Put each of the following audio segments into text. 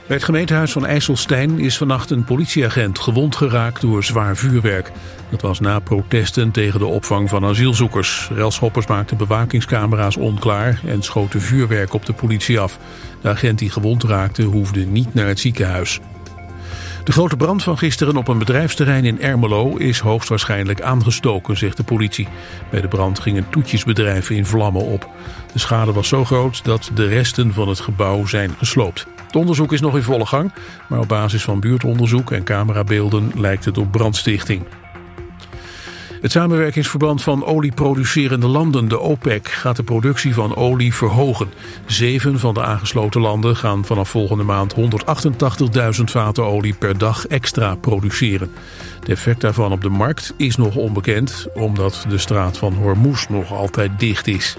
Bij het gemeentehuis van IJsselstein is vannacht een politieagent gewond geraakt door zwaar vuurwerk. Dat was na protesten tegen de opvang van asielzoekers. Relschoppers maakten bewakingscamera's onklaar en schoten vuurwerk op de politie af. De agent die gewond raakte hoefde niet naar het ziekenhuis. De grote brand van gisteren op een bedrijfsterrein in Ermelo is hoogstwaarschijnlijk aangestoken, zegt de politie. Bij de brand ging een toetjesbedrijf in vlammen op. De schade was zo groot dat de resten van het gebouw zijn gesloopt. Het onderzoek is nog in volle gang, maar op basis van buurtonderzoek en camerabeelden lijkt het op brandstichting. Het samenwerkingsverband van olieproducerende landen, de OPEC, gaat de productie van olie verhogen. 7 van de aangesloten landen gaan vanaf volgende maand 188.000 vaten olie per dag extra produceren. Het effect daarvan op de markt is nog onbekend, omdat de straat van Hormuz nog altijd dicht is.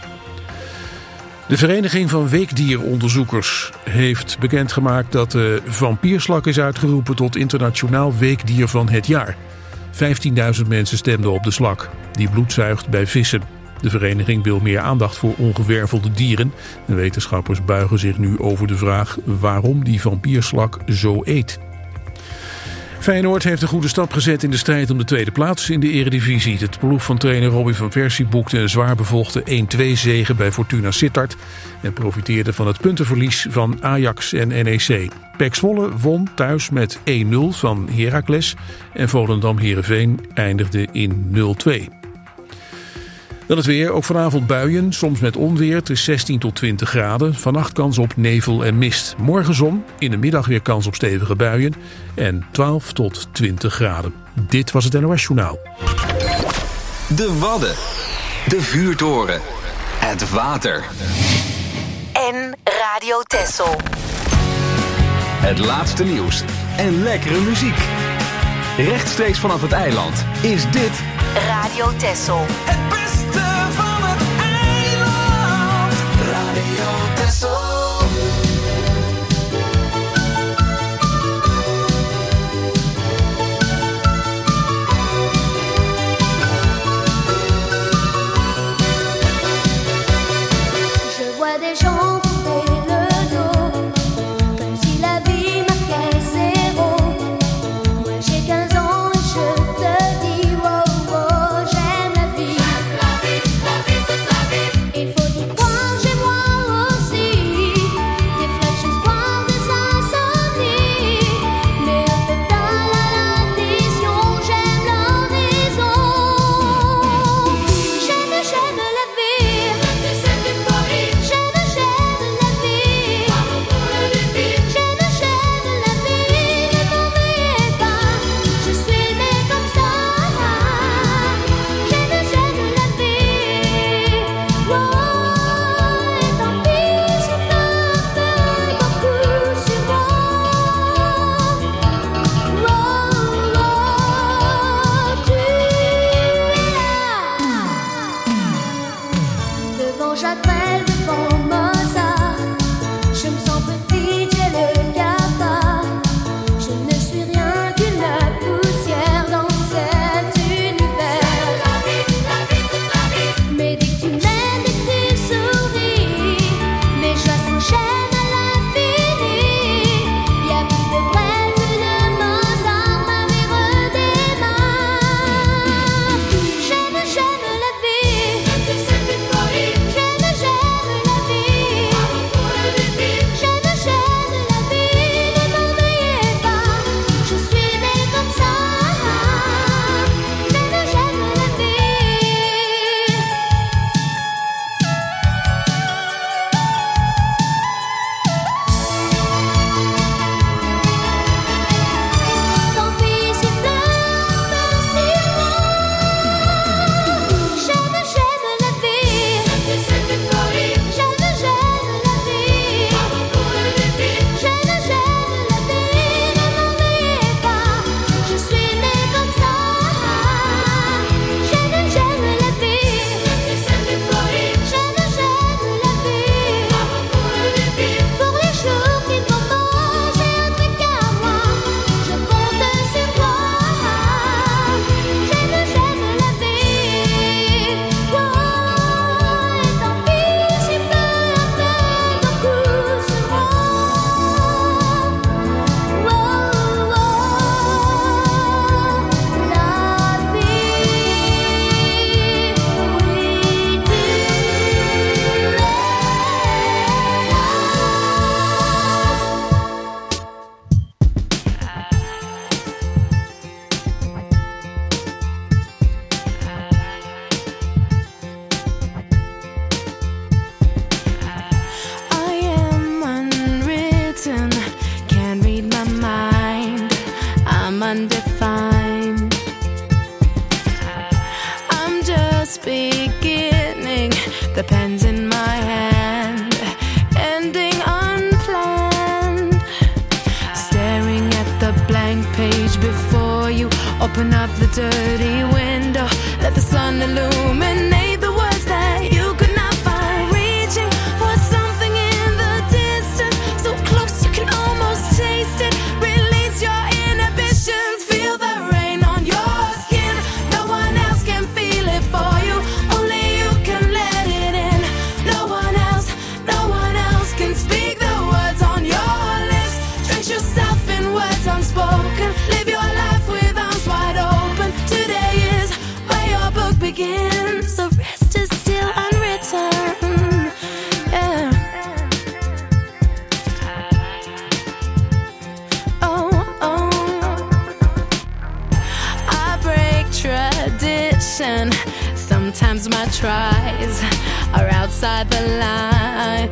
De Vereniging van Weekdieronderzoekers heeft bekendgemaakt dat de vampierslak is uitgeroepen tot internationaal weekdier van het jaar. 15.000 mensen stemden op de slak, die bloed zuigt bij vissen. De vereniging wil meer aandacht voor ongewervelde dieren. En wetenschappers buigen zich nu over de vraag waarom die vampierslak zo eet. Feyenoord heeft een goede stap gezet in de strijd om de tweede plaats in de Eredivisie. Het ploeg van trainer Robin van Persie boekte een zwaar bevochten 1-2 zege bij Fortuna Sittard en profiteerde van het puntenverlies van Ajax en NEC. PEC Zwolle won thuis met 1-0 van Heracles en Volendam-Heerenveen eindigde in 0-2. Dan het weer, ook vanavond buien, soms met onweer. Het is 16 tot 20 graden. Vannacht kans op nevel en mist. Morgen zon, in de middag weer kans op stevige buien. En 12 tot 20 graden. Dit was het NOS Journaal. De Wadden. De Vuurtoren. Het water. En Radio Texel. Het laatste nieuws en lekkere muziek. Rechtstreeks vanaf het eiland is dit Radio Texel. Het beste van het eiland. Radio Texel. Je vois des gens tourner le dos, comme si la vie marquait zéro. Moi j'ai 15 ans et je te dis wow wow, j'aime la vie. Il faut y croire, j'ai moi aussi. Open up the dirty window, let the sun illuminate the words that you could not find. Reaching for something in the distance, so close you can almost taste it. Release your inhibitions, feel the rain on your skin. No one else can feel it for you, only you can let it in. No one else can speak the words on your lips. Drench yourself in words unspoken, live your life with arms wide open. Today is where your book begins, the rest is still unwritten. Yeah. Oh, I break tradition. Sometimes my tries are outside the line.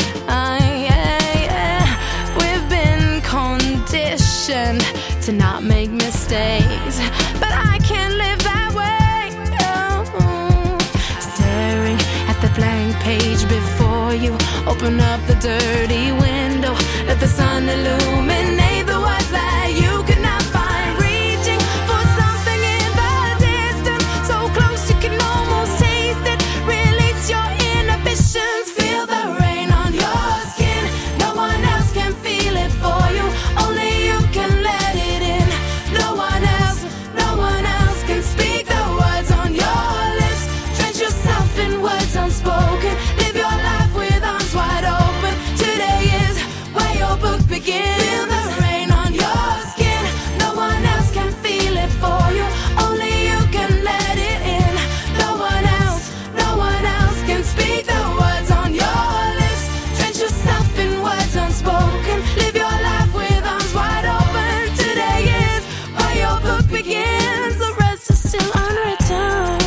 We've been conditioned to not make mistakes, but I can't live that way. Oh. Staring at the blank page before you, open up the dirty window, let the sun illuminate the words that you could not find. Reaching for something in the distance, so close you can almost taste it. Release your inhibitions, feel the rain on your skin. No one else can feel it for you, only you can let it in. No one else can speak the words on your lips. Drench yourself in words unspoken, live your life with arms wide open. Today is where your book begins. Feel the rain on your skin. No one else can feel it for you, only you can let it in. No one else can speak the words on your lips. Drench yourself in words unspoken, live your life with arms wide open. Today is where your book begins, the rest is still unwritten.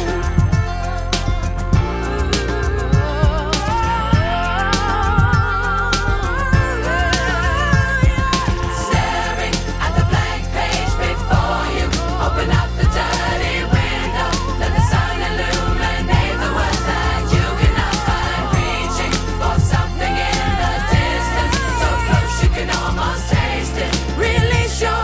Staring at the blank page before you, open up the dirty window, let the sun illuminate the words that you cannot find. Reaching for something in the distance, so close you can almost taste it. Release your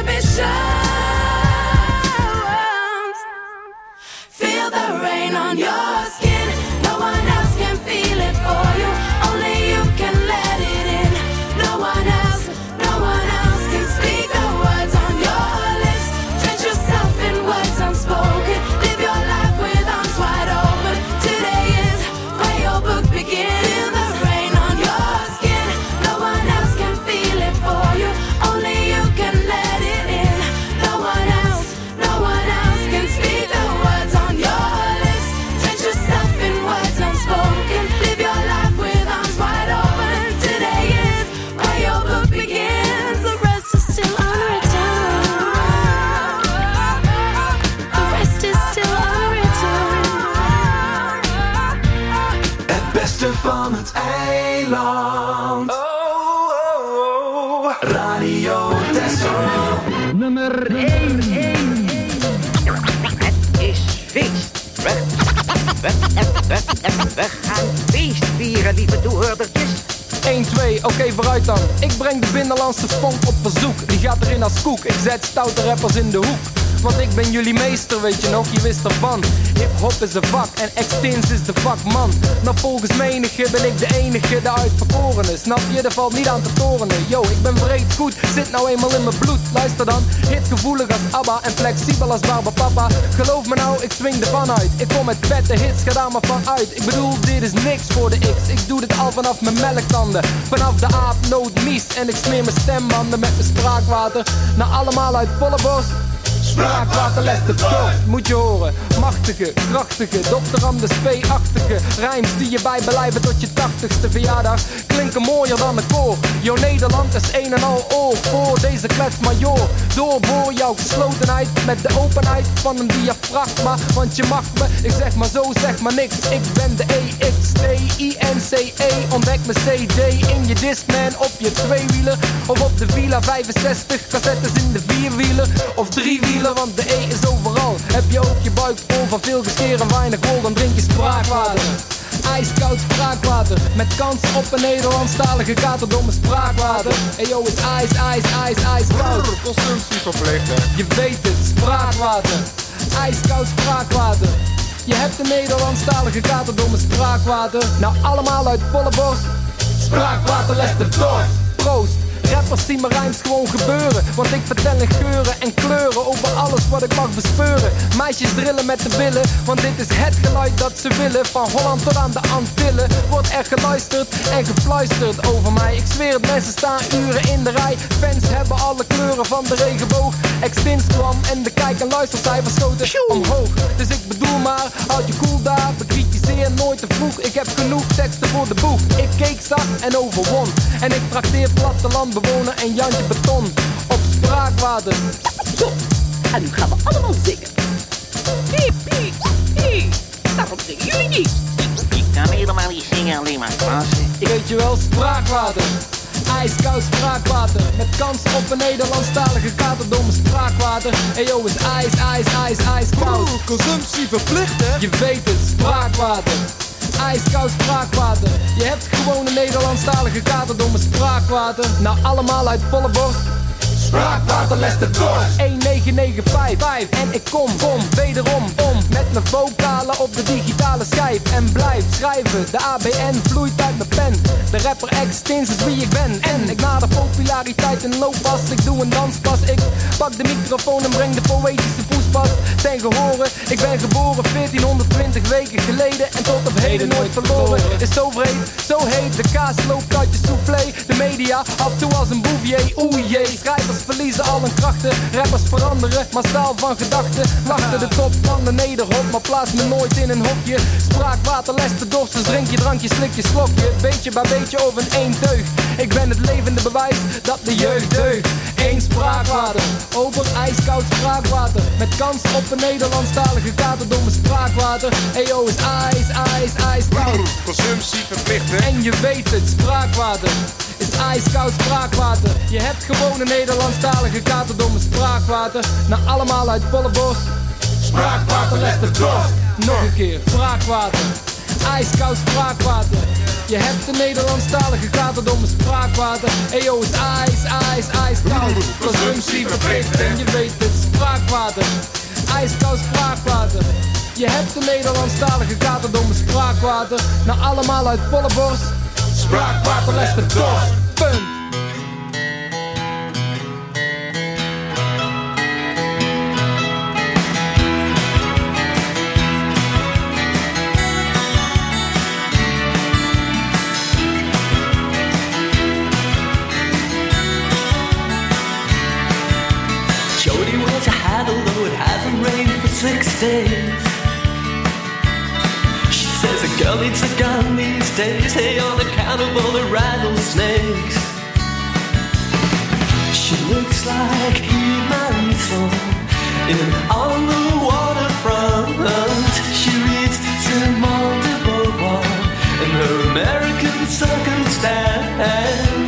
inhibitions, feel the rain on your skin. No one else can feel it for you, only you can let it in. No one else can speak the words on your lips. Drench yourself in words unspoken, live your life with arms wide open. Today is where your book begins. Feel the rain on your skin. No one else can feel it for you, only you can let it in. No one else can speak the words on your lips. Drench yourself in words unspoken, live your life with arms wide open. Today is where your book begins, the rest is still unwritten. The rest is still unwritten. Het beste van het eiland. Radio Texel. Nummer 1. Het is feest. We gaan feest vieren, lieve toehoordertjes. 1, 2, oké, vooruit dan. Ik breng de binnenlandse funk op verzoek. Die gaat erin als koek, ik zet stoute rappers in de hoek. Want ik ben jullie meester, weet je nog, je wist ervan. Hip-hop is een vak en X-Tins is de vakman. Nou volgens menige ben ik de enige, de uitverkorene. Snap je, er valt niet aan te torenen. Yo, ik ben breed goed, zit nou eenmaal in mijn bloed. Luister dan, hitgevoelig als ABBA en flexibel als Barbapapa. Geloof me nou, ik swing de pan uit. Ik kom met vette hits, ga daar maar van uit. Ik bedoel, dit is niks voor de X. Ik doe dit al vanaf mijn melktanden. Vanaf de aapnoot mies en ik smeer mijn stembanden met mijn spraakwater. Nou allemaal uit volle bos. Spraakwater legt de dorst, moet je horen. Machtige, krachtige, Dr. Anders P-achtige rijms die je bijbelijven tot je 80ste verjaardag klinken mooier dan een koor. Jouw Nederland is een en al oor voor deze kletsmajor. Doorboor jouw geslotenheid met de openheid van een diafragma. Want je mag me, ik zeg maar zo, zeg maar niks. Ik ben de EXTINCE, ontdek mijn CD in je Discman op je tweewieler. Of op de Villa 65, cassettes in de vierwieler of driewieler, want de E is overal. Heb je ook je buik vol van veel gescheer en weinig wol, dan drink je spraakwater. ijskoud spraakwater. Met kans op een Nederlandstalige katerdomme spraakwater. Eyo is ijskoud. Consumptie verplicht, hè? Je weet het, spraakwater. Ijskoud spraakwater. Je hebt een Nederlandstalige katerdomme spraakwater. Nou allemaal uit volle borst. Spraakwater legt de dorst. Proost. Rappers zien mijn rijms gewoon gebeuren. Want ik vertel in geuren en kleuren over alles wat ik mag bespeuren. Meisjes drillen met de billen, want dit is het geluid dat ze willen. Van Holland tot aan de Antillen wordt er geluisterd en gefluisterd over mij. Ik zweer het, mensen staan uren in de rij. Fans hebben alle kleuren van de regenboog. Extins kwam en de kijk- en luistercijfers schoten omhoog. Dus ik bedoel maar, houd je cool daar. Bekritiseer nooit te vroeg, ik heb genoeg teksten voor de boeg. Ik keek zacht en overwon. En ik trakteer plattelandbewoner en Jantje Beton op spraakwater. Zo, en nu gaan we allemaal zingen. Piep, piep, piep. Daarom zingen jullie niet. Ik kan helemaal niet zingen, alleen maar plaatsen. Weet je wel, spraakwater. Ijskoud spraakwater. Met kans op een Nederlandstalige katerdomme spraakwater. Eyo is ijskoud. Consumptie verplicht, hè? Je weet het, spraakwater. Ijskoud spraakwater. Je hebt gewoon een Nederlandstalige katerdomme spraakwater. Nou allemaal uit volle borst. Spraakwater legt de dorst. 1995 en ik kom wederom om met mijn vocalen op de digitale schijf. En blijf schrijven, de ABN vloeit uit mijn pen. De rapper Extins is wie ik ben. En ik nader populariteit in looppas. Ik doe een danspas, ik pak de microfoon en breng de poëtische poespas ten gehore. Ik ben geboren 1420 weken geleden en tot op heden nooit verloren. Is zo vreed, zo heet, de kaas loopt uit je soufflé. De media af toe als een bouvier, oei jee. Schrijvers verliezen al hun krachten, rappers veranderen massaal van gedachten. Wachten de top van de nederhop, maar plaats me nooit in een hokje. Spraakwater lest de dorst, dus drink je drankje, slik je slokje. Beetje bij beetje over een één teug. Ik ben het levende bewijs dat de jeugd deugt. Eén spraakwater, over ijskoud spraakwater. Met kans op een Nederlandstalige katerdomme spraakwater. Eyo is ijskoud. Consumptie verplicht, hè? En je weet het, spraakwater is ijskoud spraakwater. Je hebt gewoon een Nederlandstalige katerdomme spraakwater. Nou allemaal uit volle borst. Spraakwater legt de dorst. Nog een keer, spraakwater. Ijskoud spraakwater. Je hebt een Nederlandstalige katerdomme spraakwater. Eyo is ijskoud. Consumptie verplicht en je weet het, spraakwater. Ijskoud spraakwater. Je hebt een Nederlandstalige katerdomme spraakwater. Nou allemaal uit volle borst. Spraakwater legt de dorst. Punt. Jody wears a hat although it hasn't rained for 6 days. She says a girl needs a gun these days, hey, on account of all the rattlesnakes. She looks like Eve Marisol on the waterfront. She reads Simone de Beauvoir in her American Circumstance.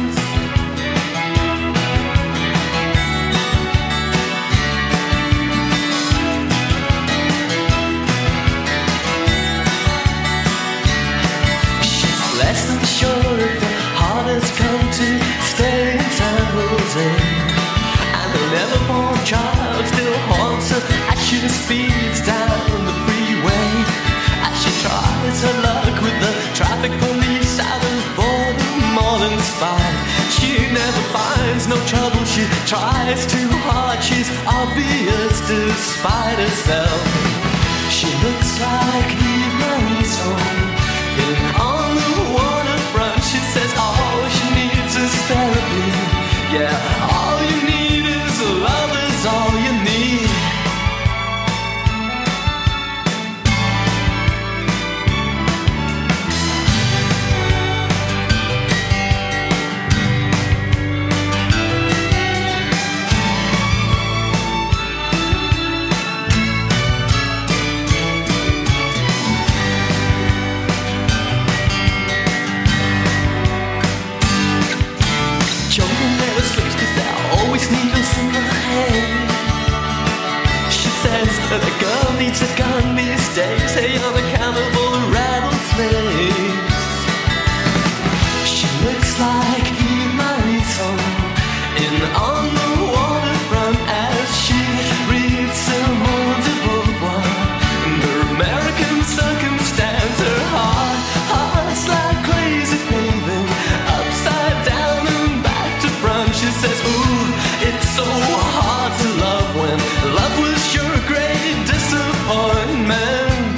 Less than sure if the heart has come to stay in San Jose. And the never-born child still haunts her as she speeds down the freeway. As she tries her luck with the traffic police out of boredom, more than spite. She never finds no trouble, she tries too hard. She's obvious despite herself. She looks like Eve Marisol on the waterfront. She says all she needs is therapy. Yeah, all you need is love is all you need. That a girl needs a gun these days, hey, on account of all the rattlesnakes. on the waterfront as she reads Simone de Beauvoir. The American circumstance, her heart's like crazy paving, upside down and back to front. She says, ooh, it's so hard to love when love was your great disappointment.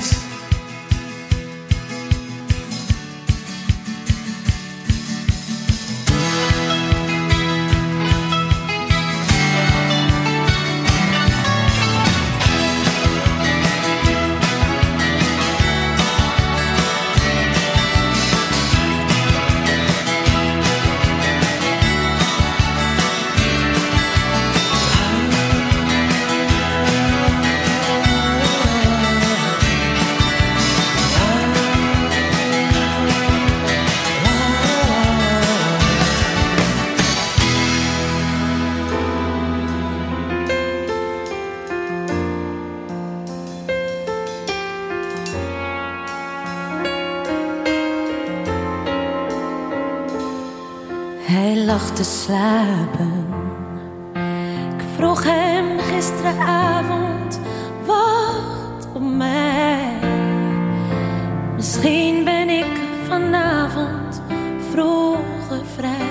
Hij lag te slapen. Ik vroeg hem gisteravond, wacht op mij. Misschien ben ik vanavond vroeger vrij.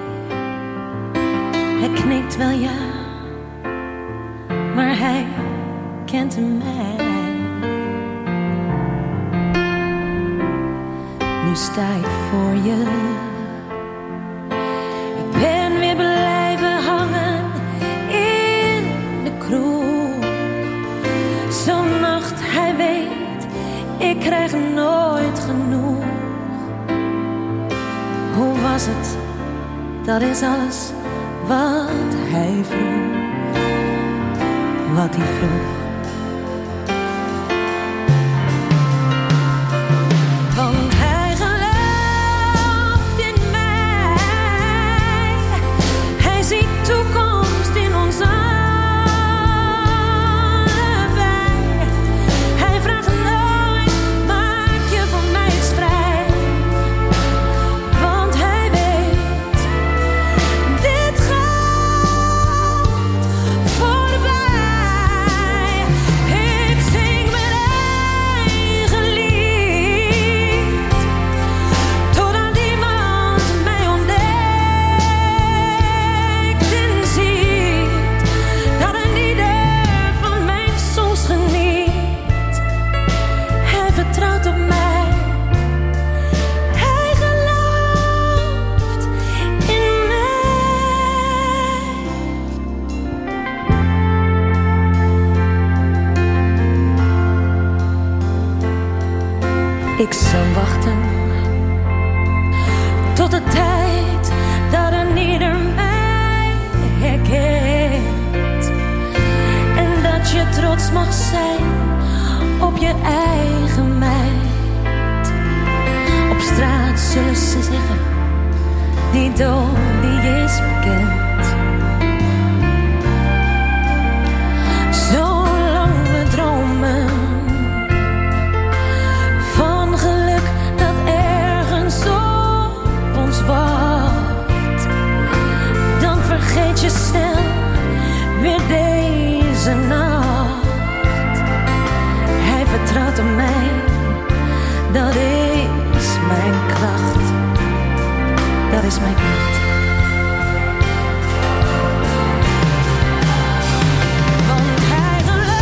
Hij knikt wel ja, maar hij kent mij. Nu sta ik voor je. Ik ben weer blijven hangen in de kroeg. Zo'n nacht, hij weet, ik krijg nooit genoeg. Hoe was het? Dat is alles wat hij vroeg. Wat hij vroeg. Want hij gelooft in mij. Hij ziet toekomst in ons allebei. Hij vraagt nooit, maak je van mij eens vrij. Want hij weet, dit gaat voorbij. Ik zing mijn eigen lied, totdat iemand mij ontdekt en ziet dat een ieder van mijn soms geniet. Hij vertrouwt op mij, hij gelooft in mij. Ik zal wachten tot de tijd dat een ieder mij herkent. En dat je trots mag zijn op je eigen meid. Op straat zullen ze zeggen, die Dolly is bekend. Zolang we dromen van geluk dat ergens op ons wacht, dan vergeet je snel weer deze nacht. Hij vertrouwt op mij, dat is mijn kracht. Dat is mijn kracht. Want hij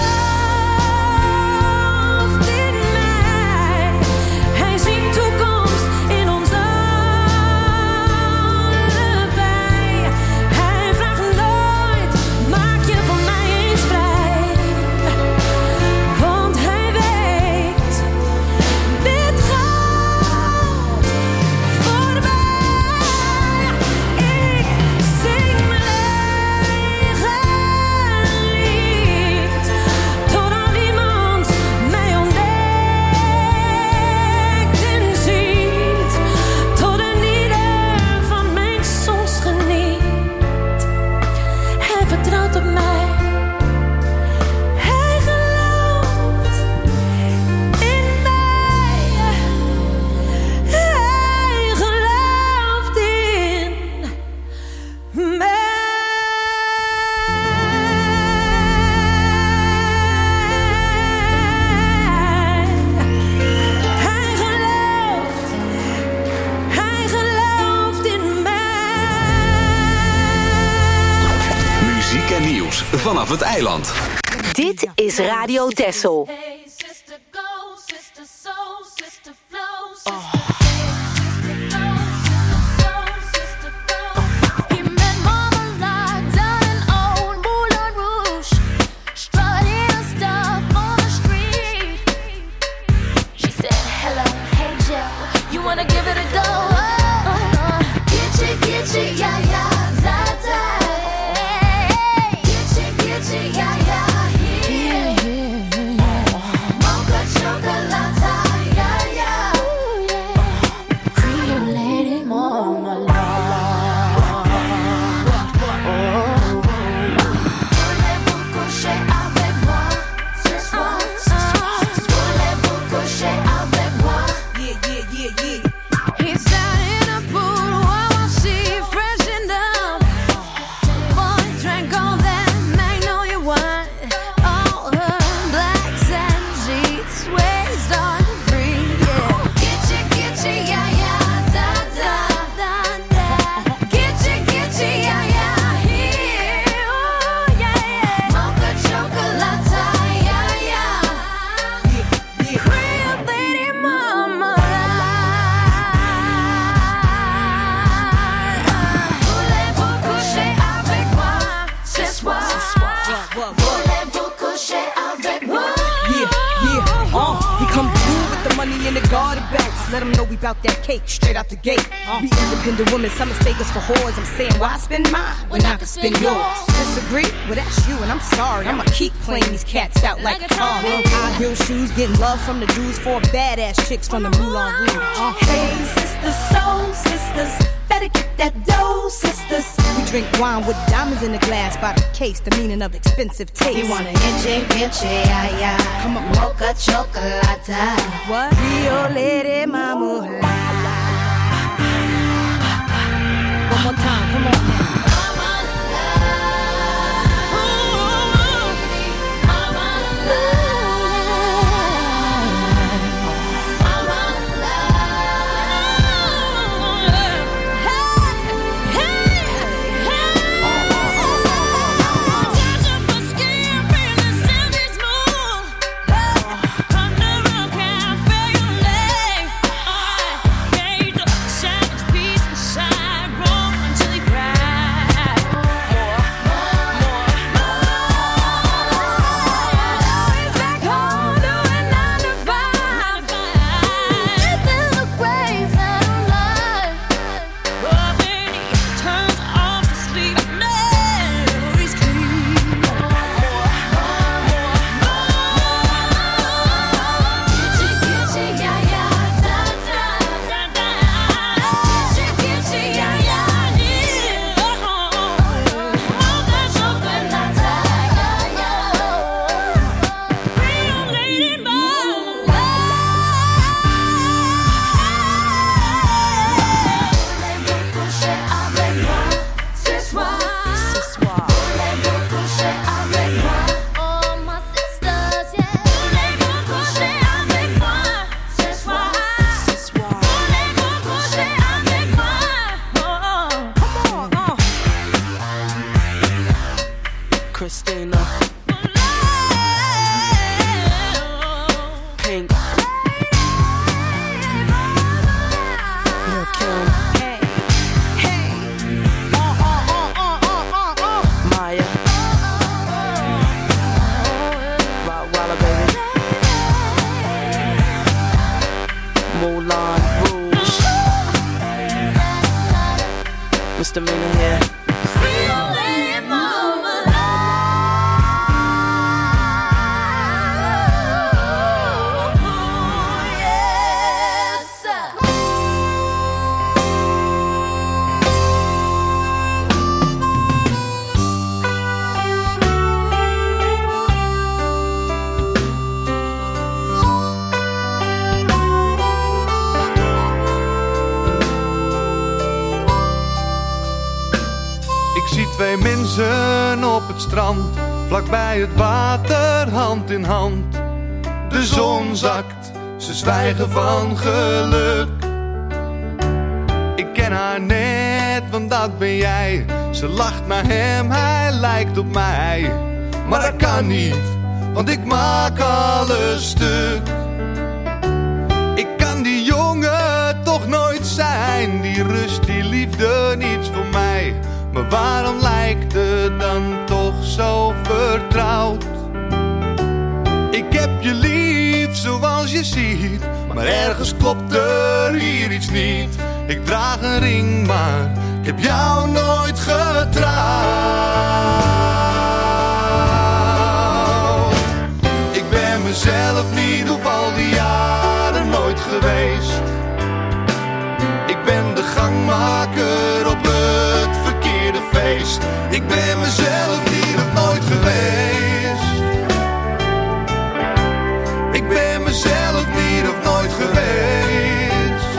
gelooft in mij. Hij ziet toekomst in ons allebei. Hij vraagt nooit, muziek en nieuws vanaf het eiland. Dit is Radio Texel. Hey, sister, go, sister, soul, sister, flow, wanna give it a go. Get you, yeah, yeah, za-za. Get you, yeah, yeah, here. Mocha chocolate, yeah, yeah. Cream lady marmalade. Voulez-vous coucher avec moi ce soir? Voulez-vous coucher avec moi? Yeah. He's out in a pool while she freshened up. Boy drank all that magnolia wine. All her blacks and sheets waist on free. Yeah. Get you, yeah, yeah, da da. Get you, yeah, yeah, here. Oh, yeah. Mocha chocolate, yeah, yeah. Cream lady mama. We come through with the money in the garden bags. Let them know we bout that cake straight out the gate. We independent women, some mistake us for whores. I'm saying, why spend mine when I can spend yours? Disagree? Well, that's you, and I'm sorry. I'ma keep playing these cats out like a tar. High heel shoes, getting love from the Jews, 4 badass chicks from the Moulin Rouge. Hey, sisters, soul sisters, better get that dough, sisters. We drink wine with diamonds in the glass by the case, the meaning of expensive taste. You wanna get you, yeah, yeah. Come on, Mocha chocolate. What? Rio Lady Mama. One more time, come on now. Christina, Pink, Lil' Kim, Maya, Rottweiler baby, Moulin Rouge, Misdemeanor here. Twee mensen op het strand, vlakbij het water, hand in hand. De zon zakt, ze zwijgen van geluk. Ik ken haar net, want dat ben jij. Ze lacht naar hem, hij lijkt lijkt op mij. Maar dat kan niet, want ik maak alles stuk. Ik kan die jongen toch nooit zijn, die rust, die liefde, niets voor mij. Maar waarom lijkt het dan toch zo vertrouwd? Ik heb je lief zoals je ziet, maar ergens klopt er hier iets niet. Ik draag een ring, maar ik heb jou nooit getrouwd. Ik ben mezelf niet op al die jaren nooit geweest. Ik ben de gangmaker op het verkeerde feest. Ik ben mezelf niet of nooit geweest. Ik ben mezelf niet of nooit geweest.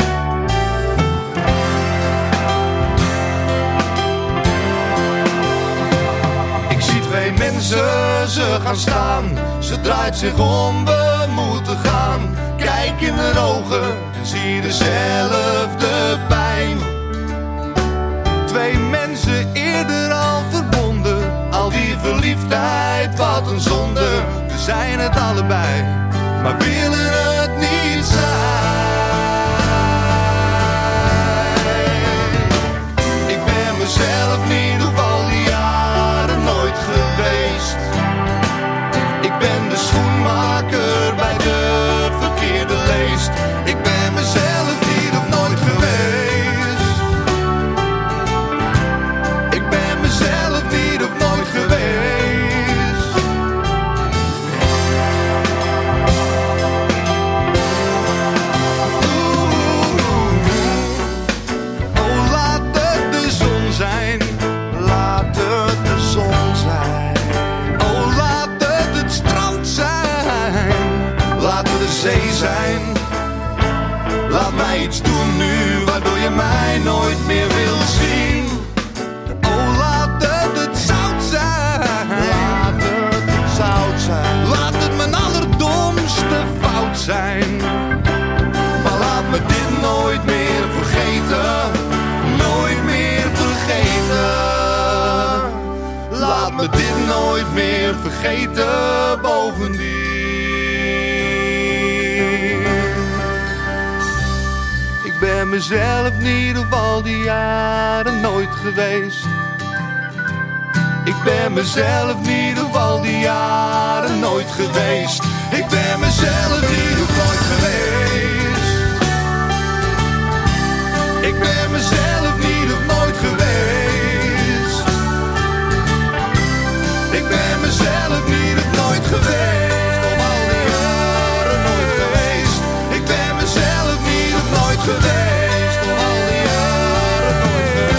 Ik zie twee mensen, ze gaan staan. Ze draait zich om, we moeten gaan. Kijk in de ogen en zie dezelfde pijn. Twee mensen eerder al verbonden. Al die verliefdheid, wat een zonde. We zijn het allebei, maar willen het niet zijn. Ik ben mezelf niet op al die jaren nooit geweest. Ik ben de schoenmaker bij de verkeerde leest. Ik ben mezelf niet of nooit geweest. Ik ben mezelf niet of nooit geweest. Oh, laat het de zon zijn. Laat het de zon zijn. Oh, laat het strand zijn. Laat het de zee zijn. Laat mij iets doen nu, waardoor je mij nooit meer wil zien. Oh, laat het zout zijn. Laat het zout zijn. Laat het mijn allerdomste fout zijn. Maar laat me dit nooit meer vergeten. Nooit meer vergeten. Laat me dit nooit meer vergeten, bovendien. Ik ben mezelf niet op al die jaren nooit geweest. Ik ben mezelf niet op al die jaren nooit geweest. Ik ben mezelf niet op nooit geweest. Ik ben mezelf niet op nooit geweest. Ik ben mezelf niet op nooit geweest. Op al die jaren nooit geweest. Ik ben mezelf niet op nooit geweest. Op al die jaren nooit geweest.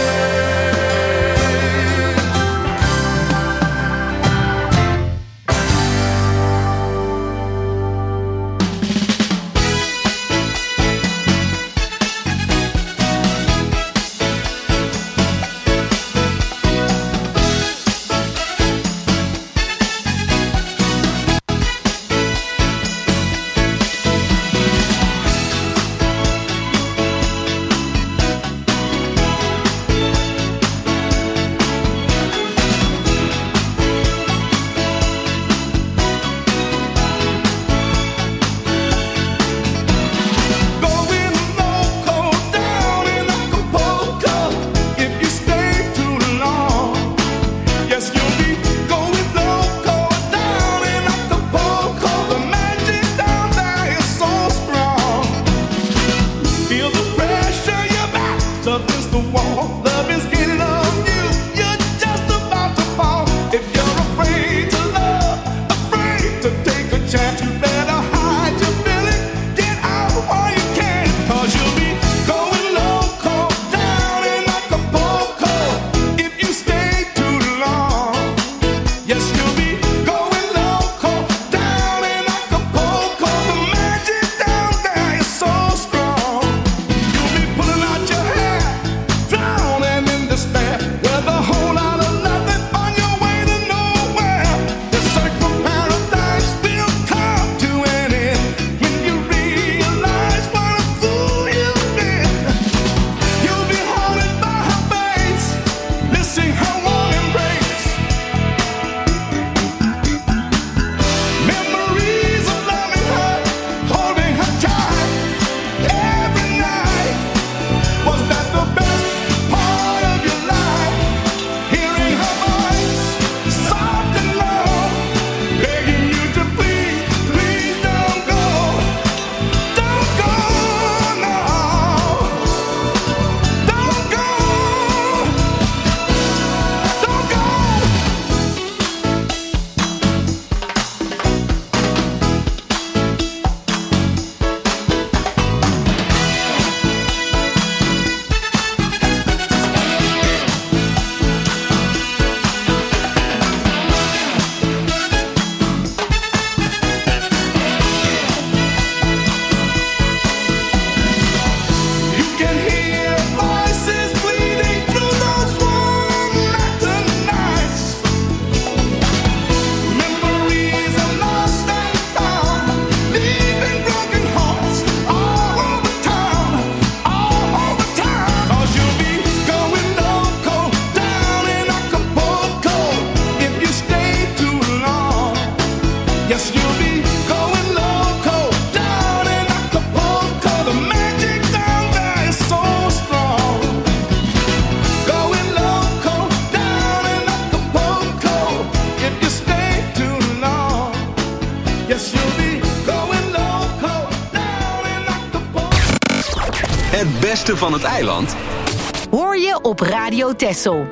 beste van het eiland hoor je op Radio Texel.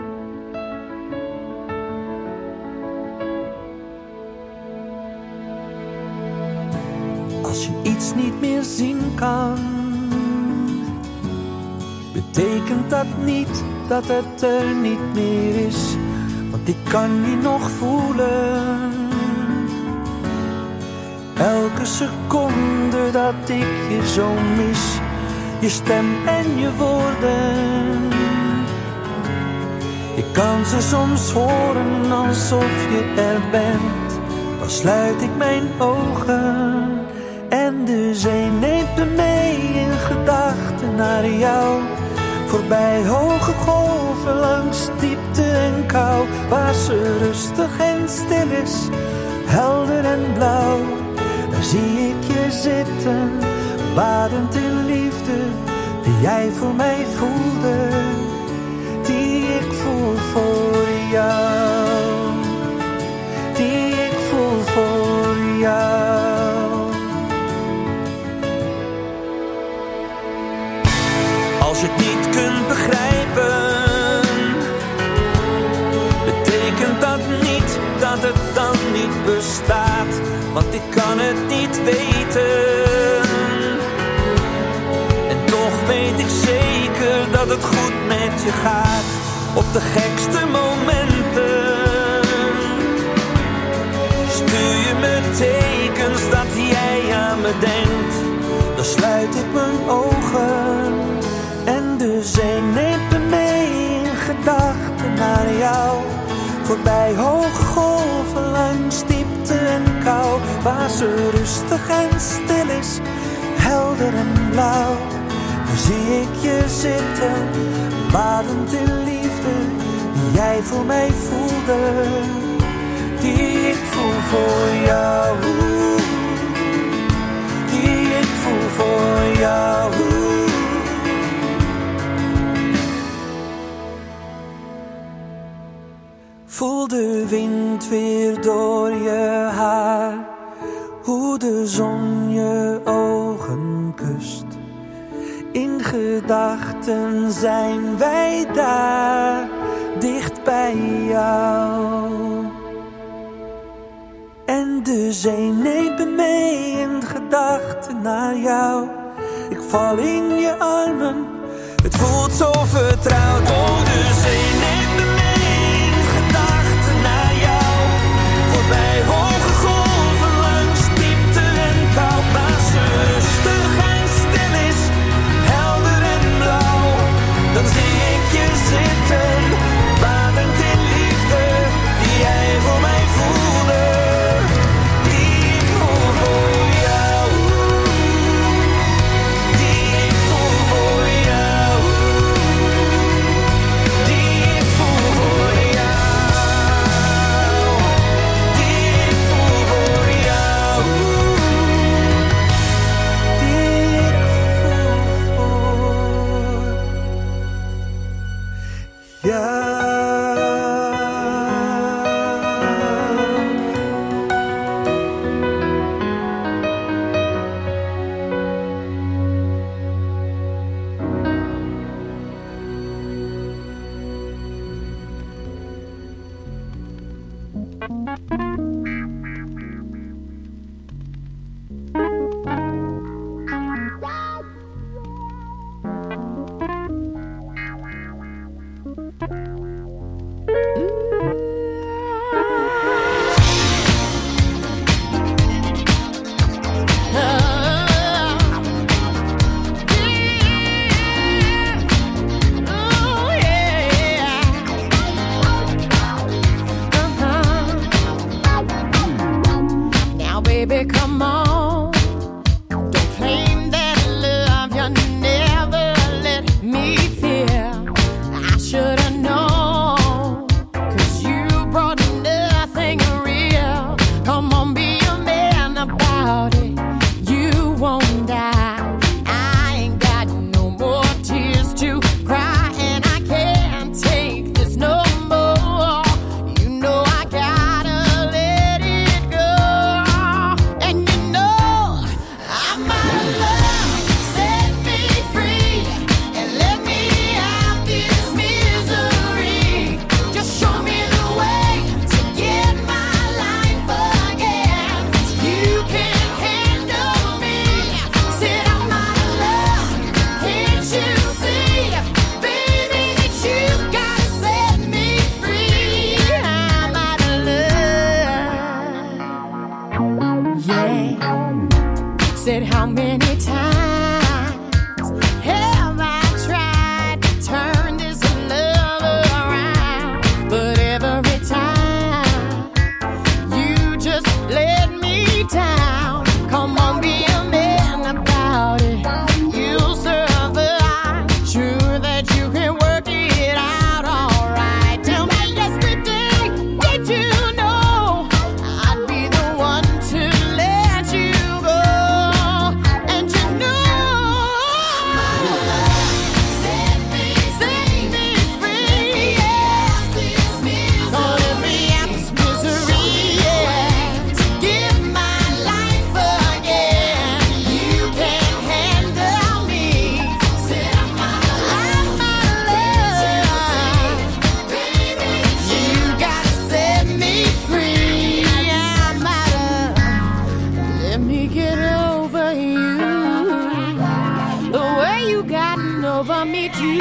Als je iets niet meer zien kan, betekent dat niet dat het er niet meer is. Want ik kan je nog voelen. Elke seconde dat ik je zo mis. Je stem en je woorden. Ik kan ze soms horen alsof je er bent. Dan sluit ik mijn ogen. En de zee neemt me mee in gedachten naar jou. Voorbij hoge golven langs diepte en kou. Waar ze rustig en stil is, helder en blauw. Daar zie ik je zitten, badend in liefde. Die jij voor mij voelde, die ik voel voor jou. Die ik voel voor jou. Als je het niet kunt begrijpen, betekent dat niet dat het dan niet bestaat. Want ik kan het niet weten. En toch weet ik zeker dat het goed met je gaat. Op de gekste momenten stuur je me tekens dat jij aan me denkt. Dan sluit ik mijn ogen. En de zee neemt me mee in gedachten naar jou. Voorbij hoge golven langs diepte en kou. Waar ze rustig en stil is, helder en blauw. Dan zie ik je zitten, badend in liefde. Die jij voor mij voelde, die ik voel voor jou. Die ik voel voor jou. Voel de wind weer door je haar. Hoe de zon je ogen kust. In gedachten zijn wij daar, dicht bij jou. En de zee neemt me mee in gedachten naar jou. Ik val in je armen, het voelt zo vertrouwd. Oh, de zee neemt me mee. Bij hoge golven langs diepte en kou. Waar ze rustig en stil is, helder en blauw. Dan zie ik je zitten, badend in liefde. Die jij voor mij voelde, die ik voel voor jou. Die ik voel voor jou. Die ik voel voor jou.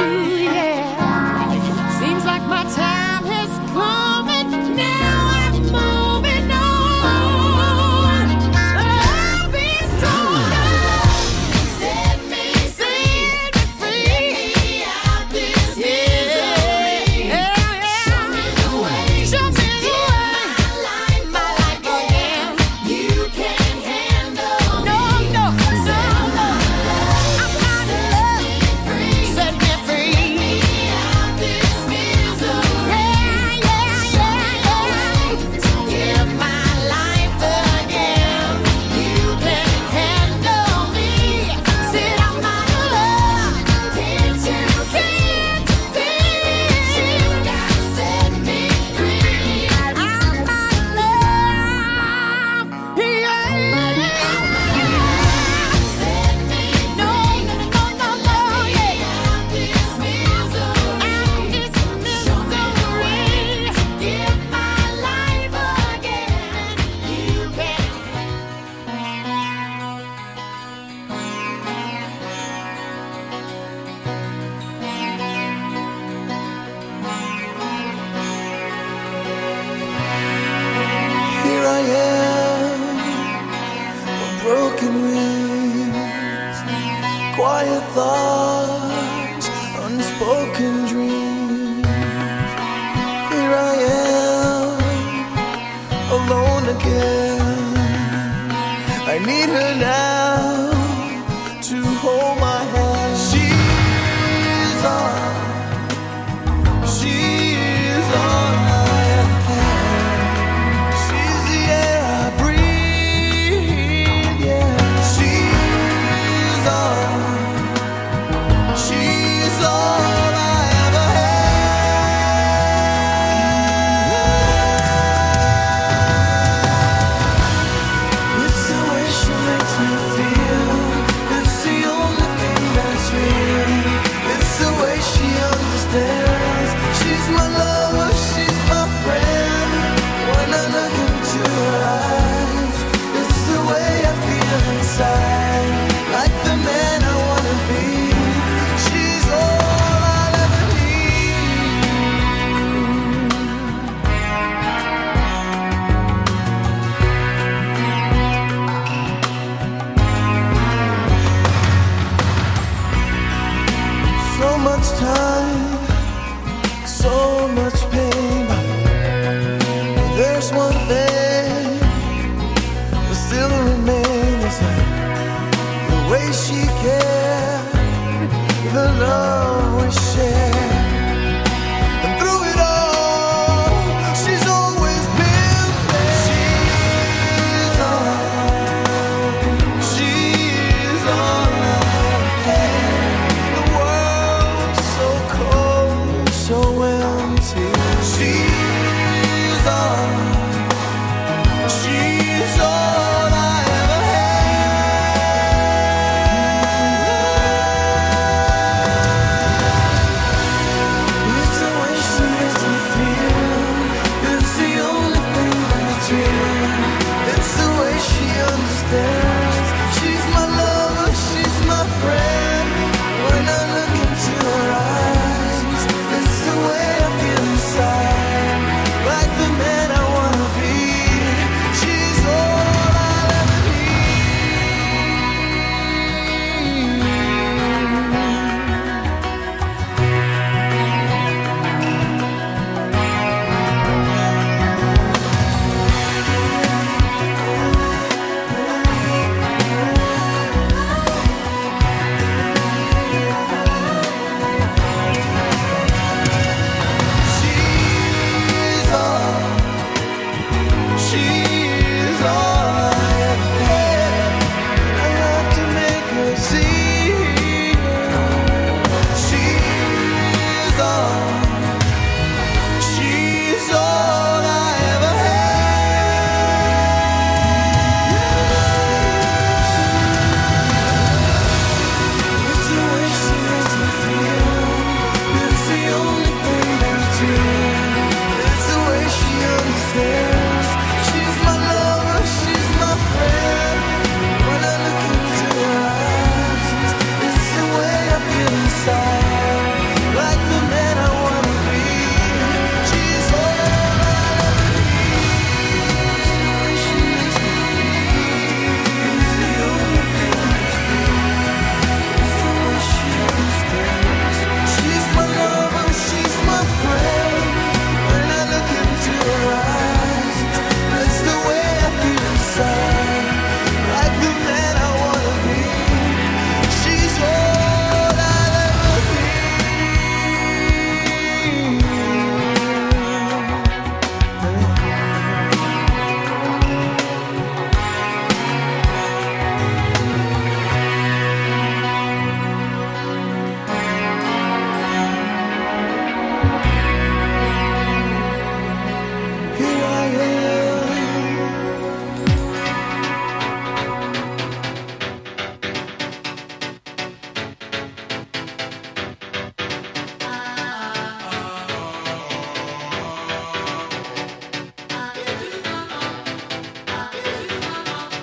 quiet thoughts, unspoken dreams. Here I am, alone again. I need her now to hold my hand. She's all I have. She's the air I breathe, yeah. She's all I ever had. It's the way she makes me feel. It's the only thing that's real. It's the way she understands. She's my lover, she's my friend. When I look into her eyes, it's the way I feel inside. Like the man I wanna be. She's all I'll ever need. So much time, so much pain. There's one thing that still remains, the way she cared, the love we share. And through it all, she's always been there. She's all I had. The world's so cold, so empty. She's all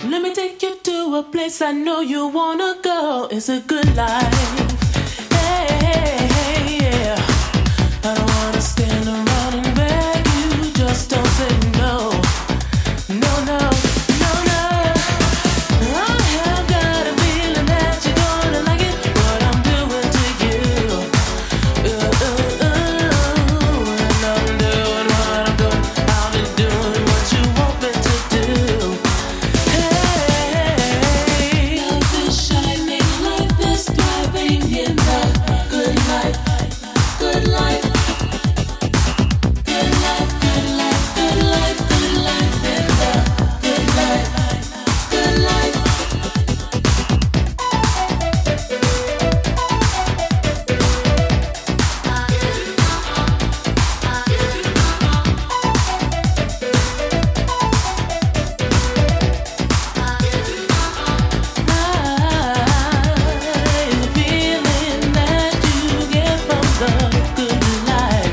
Let me take you to a place I know you wanna go. It's a good life. Hey, hey, hey, yeah. I don't wanna stand around and beg you. Just don't say no. No, no, no, no. I have got a feeling that you're gonna like it. What I'm doing to you. And I'm doing what I'm doing. I'll be doing what you want me to do. Hey, love is shining, life is thriving in the good life, good life. Good life, good life, good life, good life in the good life, good life. Feeling that you get from the good life.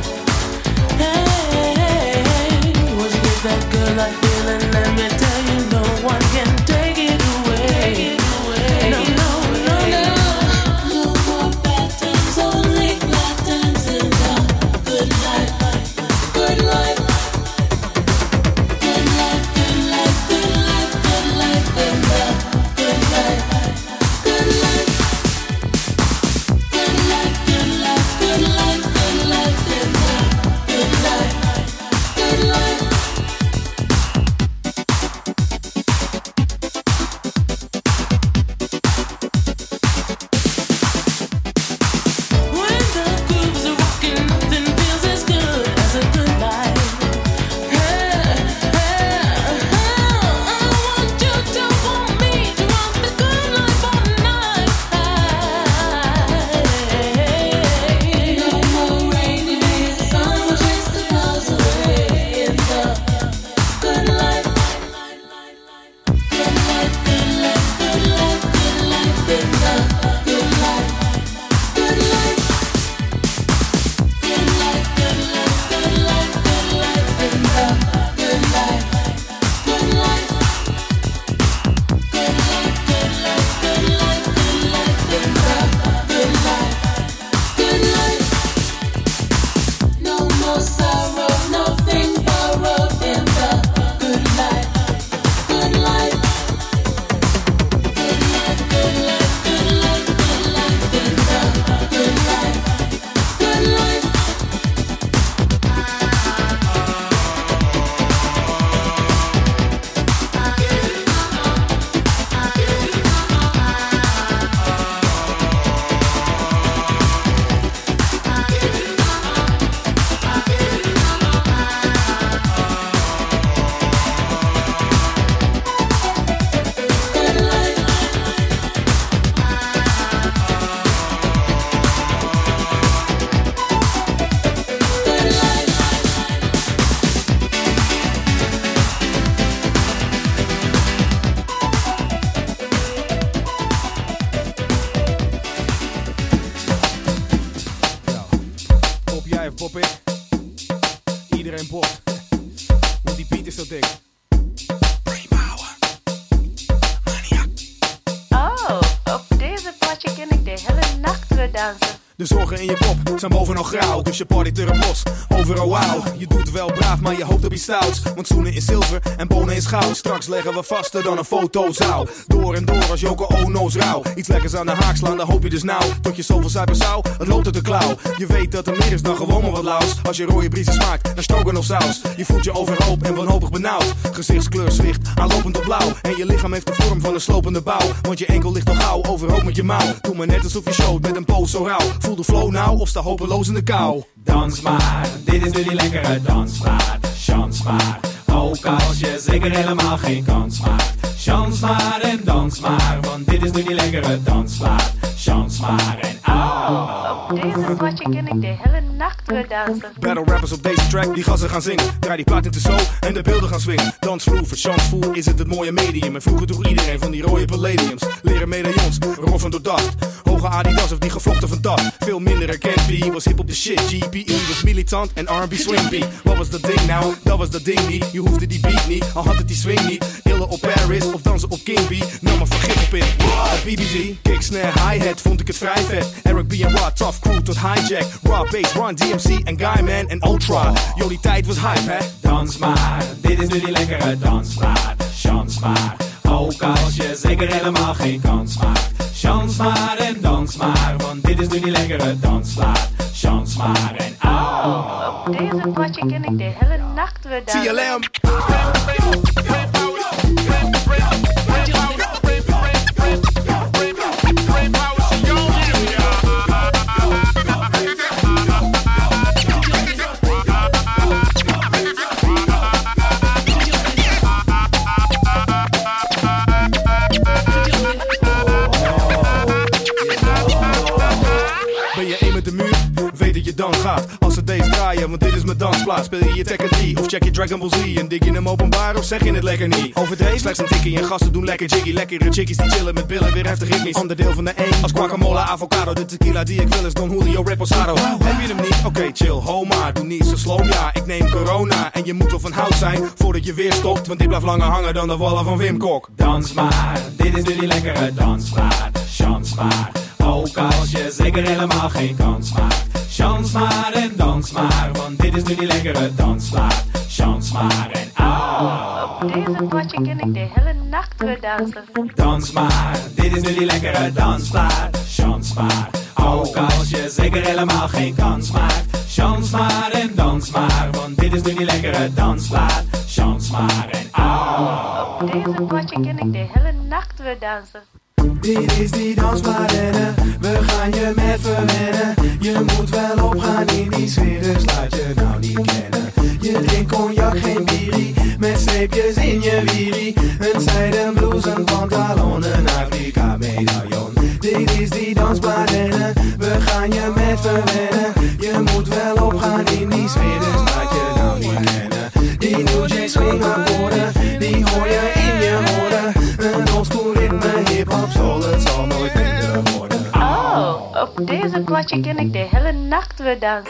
Hey, once you get that good life feeling, let me tell you, no one can take it away. No, no, no, no. No more bad times, only glad times in the good life, good life. Good life, good life, good life, good life in the good life, good life. Good life, good life, good life, good life in the good life, good life. When the grooves are rocking, nothing feels as good as a good life. I want you to want me to rock the good life all night. No more rainy days, sun will chase the clouds away in the good life. Good life, good life, good life, good life in the good life, good life. Good life, good life, good life, good life in the good life, good life. Good life, good life, good life, good life in the good life, good life. No more sorrow, nothing borrowed in the good life, good life. Good life, good life, good life, good life in the good life, good life. Pop jij of pop ik? Iedereen popt. Want die beat is zo dik. Oh, op deze potje ken ik de hele nacht weer dansen. De zorgen in je kop zijn bovenal grauw, dus je partyt er op los. Overal wauw, je doet wel braaf, maar je hoopt op iets stouts. Want zoenen is zilver en bonen is goud. Straks leggen we vaster dan een fotozaal. Door en door als Yoko Ono's rauw. Iets lekkers aan de haak slaan, dan hoop je dus nauw. Tot je zoveel suipersauw, het loopt uit de klauw. Je weet dat er meer is dan gewoon maar wat laus. Als je rode briezen smaakt, dan stroganoff saus. Je voelt je overhoop en wanhopig benauwd. Gezichtskleur zwicht, aanlopend op blauw. En je lichaam heeft de vorm van een slopende bouw. Want je enkel ligt al gauw, overhoop met je mouw. Doe maar net alsof je showt met een poos zo rauw. Voel de flow nou of sta hopeloos in de kou. Dans maar, dit is nu die lekkere dansmaat. Chans maar, ook als je zeker helemaal geen kans maakt. Chans maar en dans maar, want dit is nu die lekkere dansmaat. Chans maar en Op deze potje ken ik de hele nacht weer dansen. Battle rappers op deze track, die gassen gaan zingen. Draai die plaat in de zo en de beelden gaan swingen. Dansvloer, voor chansvoer is het mooie medium. En vroeger droeg iedereen van die rode palladiums. Leren medaillons, roffen doordacht. hoge Adidas of die gevlochten van das. Veel minder herkend, B was hip op de shit. GPE was militant en R&B swing beat. Wat was dat ding nou? Dat was dat ding niet. Je hoefde die beat niet, al had het die swing niet. Illen op Paris of dansen op King B. Nam maar vergif op in. BBG, kick, snare, hi-hat, vond ik het vrij vet. Eric B en Rod, tough crew tot hijack. Raw bass, Run, DMC en Guyman en Ultra. Jullie tijd was hype, hè? Dans maar, dit is nu die lekkere dansplaat. Chans maar, ook als je zeker helemaal geen kans maakt. Chans maar en dans maar, want dit is nu die lekkere dansplaat. Chans maar en Op deze potje ken ik de hele nacht weer dansen. TLM. Ben je één met de muur? Weet dat je dan gaat. Als ze deze draaien, want dit is mijn dansplaats. Speel je Tekken 3 of check je Dragon Ball Z? En dik je hem openbaar of zeg je het lekker niet? Overdreven, slechts een tikkie en gasten doen lekker jiggy. Lekkere chickies die chillen met billen, weer heftig ritmisch. Onderdeel van de één, als guacamole, avocado. De tequila die ik wil is Don Julio Reposado. Heb je hem niet? Oké, chill, ho maar. Doe niet zo slow, ja. Ik neem corona en je moet wel van hout zijn voordat je weer stopt. Want dit blijft langer hangen dan de wallen van Wim Kok. dans maar, dit is nu die lekkere dansplaat. Chans maar, ook als je zeker helemaal geen kans maakt. Chans maar en dans maar, want dit is nu die lekkere dansplaat. Chans maar en Op deze potje ken ik de hele nacht weer dansen. dans maar, dit is nu die lekkere dansplaat. Chans maar, ook als je zeker helemaal geen kans maakt. Chans maar en dans maar, want dit is nu die lekkere dansplaat. Chans maar en Op deze potje ken ik de hele nacht weer dansen. Dit is die dansplaat en we gaan je met verwennen. Je moet wel opgaan in die sfeer, dus laat je nou niet kennen. Je drinkt cognac, geen bierie, met streepjes in je wierie. Een zijden blouse, een pantalon, een Afrika medaillon. Dit is die dansplaat en we gaan je met verwennen. Je moet wel opgaan in die sfeer, dus laat je nou niet kennen. Die New Jack swing akkoorden, die hoor je in je horen. Een oldschool ritme, hip-hop, soul, het zal nooit minder worden. Op deze potje ken ik de hele nacht weer dansen.